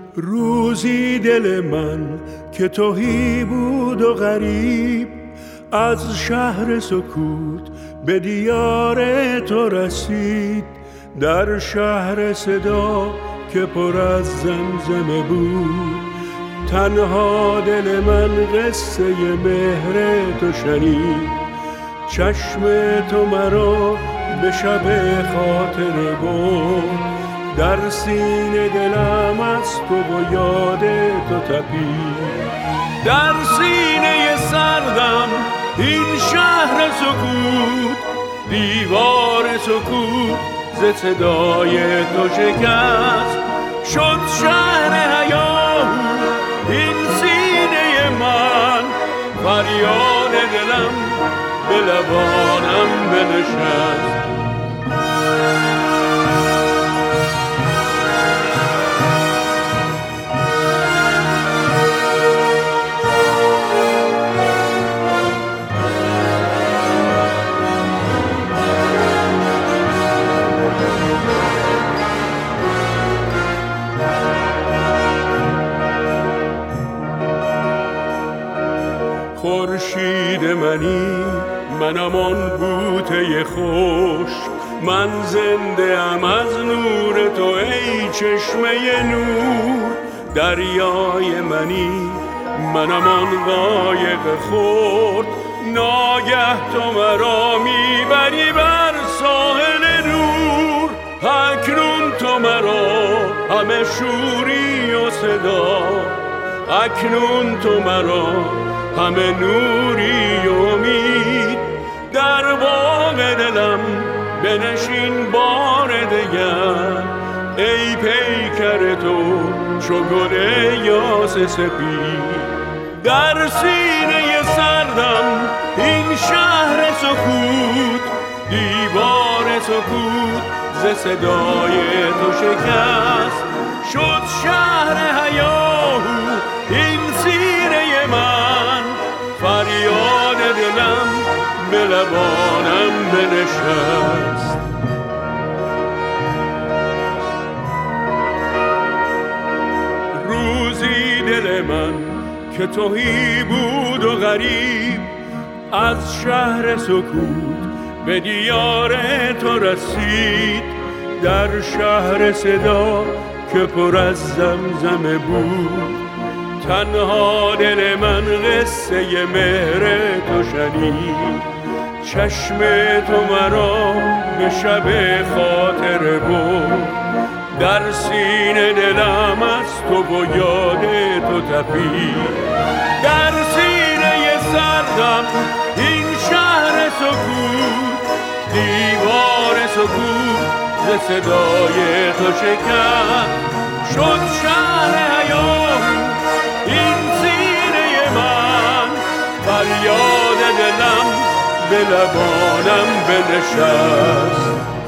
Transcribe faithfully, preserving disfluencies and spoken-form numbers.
روزی دل من که تهی بود و غریب، از شهر سکوت به دیار تو رسید. در شهر صدا که پر از زمزمه بود، تنها دل من قصه مهر تو شنید. چشم تو مرا به شب خاطره برد، در سینه دلم از تو و یاد تو تپید. در سینه سردم این شهر سکوت، دیوار سکوت ز صدای تو شکست. شد شهر هیاهو این سینه من، فریاد دلم به لبانم بنشست. خورشید منی منم آن بوته خوش، من زنده ام از نور تو ای چشمه نور. دریای منی منم آن قایق خرد، ناگه تو مرا میبری بر ساحل نور. اکنون تو مرا همه شوری و صدا، اکنون تو مرا همه نوری و امید. در باغ دلم بنشین بار دگر، ای پیکر تو چو گل یاس سپید. در سینه سردم این شهر سکوت، دیوار سکوت ز صدای تو شکست. شد شهر هیاهو این سینه من، فریاد دلم به لبانم بنشست. روزی دل من که تهی بود و غریب، از شهر سکوت به دیار تو رسید. در شهر صدا که پر از زمزمه بود، تنها دل من قصه مهر تو شنید. چشم تو مرا به شب خاطره برد، در سینه دلم از تو و یاد تو تپید. در سینه سردم این شهر سکوت، دیوار سکوت ز صدای تو شکست. شد شهر هیاهو این سینه من، فریاد دلم به لبانم بنشست.